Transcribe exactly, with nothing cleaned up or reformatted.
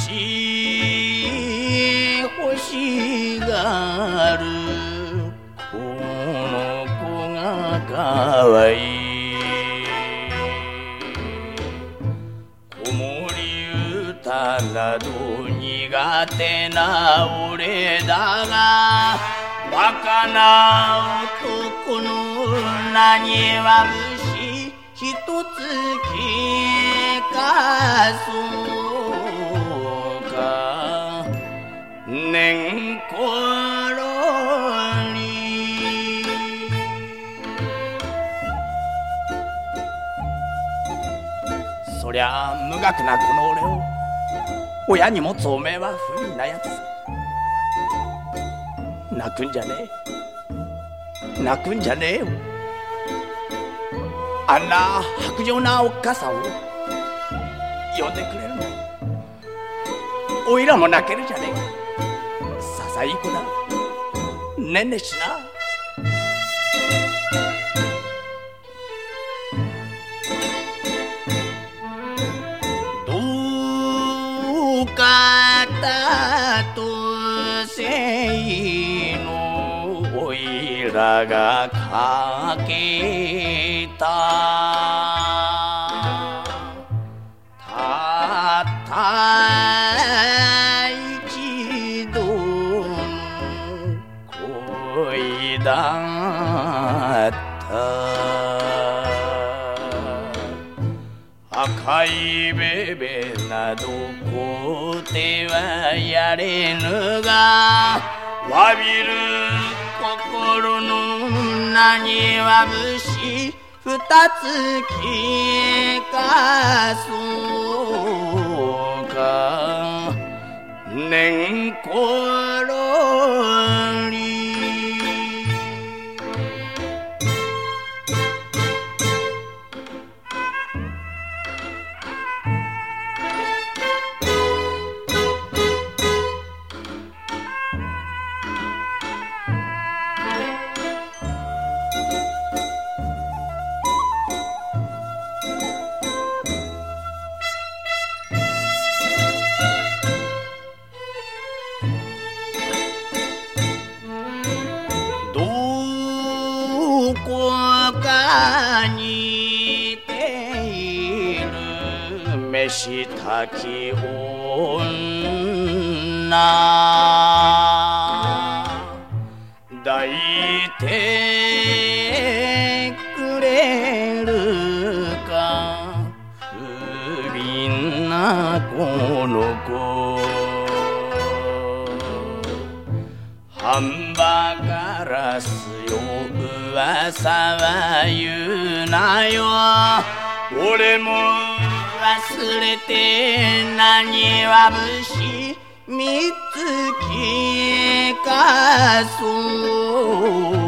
欲しがるこの子がかわいい子守歌など苦手な俺だがバカな男の名には虫一つ聞かそうか年頃にそりゃ無学なこの俺を親に持つおめえは不憫なやつ泣くんじゃねえ泣くんじゃねえよあんな薄情なおっかさんを呼んでくれるのおいらも泣けるじゃねえかささいい子だねんねしなどうかたとせいのおいらがかけたたった一度の恋だった赤いベベなどこではやれぬがわびる心の名には虫二つ聞かそうか年頃にどこかにている飯炊き女抱いてくれるか不憫なこの子半ばからすよ噂は言うなよ俺も忘れて何は節三つ聞かそう